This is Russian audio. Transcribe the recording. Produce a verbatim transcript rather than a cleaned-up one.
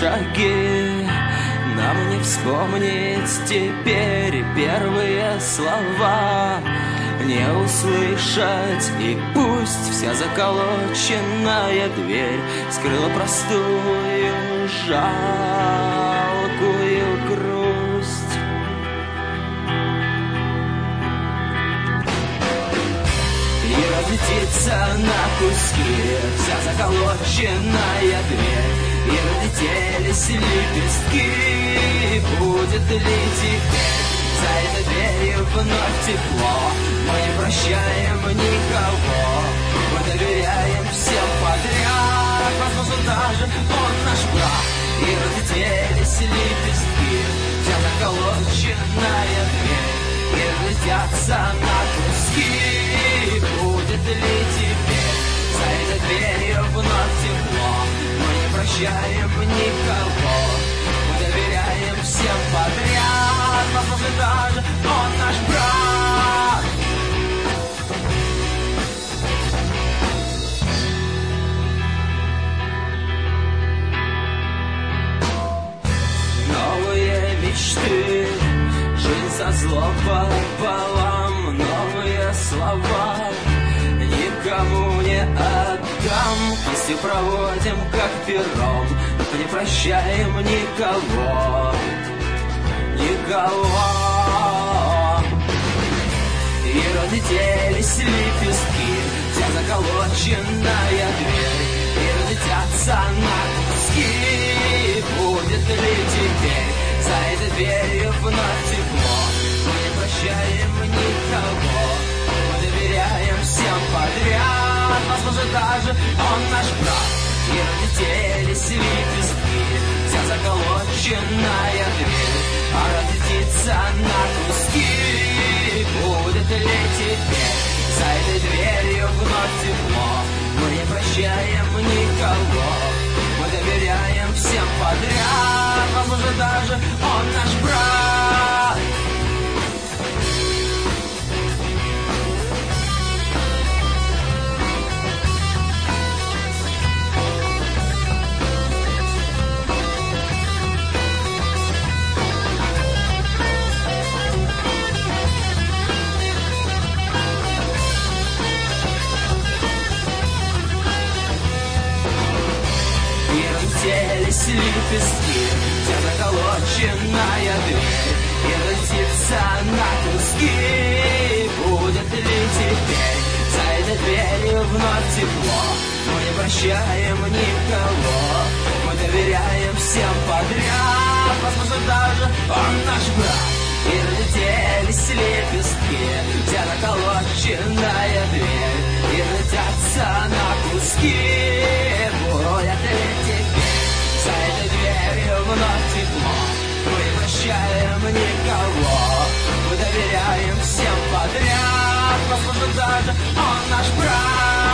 шаги. Нам не вспомнить теперь первые слова, не услышать, и пусть вся заколоченная дверь скрыла простую жалкую грусть. И разлетится на куски вся заколоченная дверь, и разлетелись лепестки. Будет ли теперь за этой дверью вновь тепло? Мы не прощаем никого, мы доверяем всем подряд. Возможно, даже он наш брат. И разлетелись лепестки, вся заколоченная дверь, и разлетятся на куски. Будет ли теперь за этой дверью вновь тепло? Мы не прощаем никого, мы доверяем всем подряд. Возможно, даже он наш брат. Новые мечты, жизнь со зло пополам, новые слова никому не отдам. Песню проводим как пером, мы не прощаем никого, никого. И разлетелись лепестки, вся заколоченная дверь, и разлетятся на куски. Будет ли теперь за этой дверью вновь тепло? Мы не прощаем никого, мы доверяем всем подряд. Возможно, даже он наш брат. И разлетелись лепестки, вся заколоченная дверь, а разлетится на куски. Будет ли теперь за этой дверью вновь тепло? Мы не прощаем никого, мы доверяем всем подряд. Возможно, даже он наш брат. Разлетелись лепестки, вся заколоченная дверь, и разлетится на куски. Будет ли теперь за этой дверью вновь тепло? Мы не прощаем никого, мы доверяем всем подряд. Возможно, даже он наш брат. И разлетелись лепестки, вся заколоченная дверь, и разлетятся на куски. Будет ли теперь за этой дверью вновь тепло? Мы не прощаем никого, мы доверяем всем подряд. Возможно, даже он наш брат.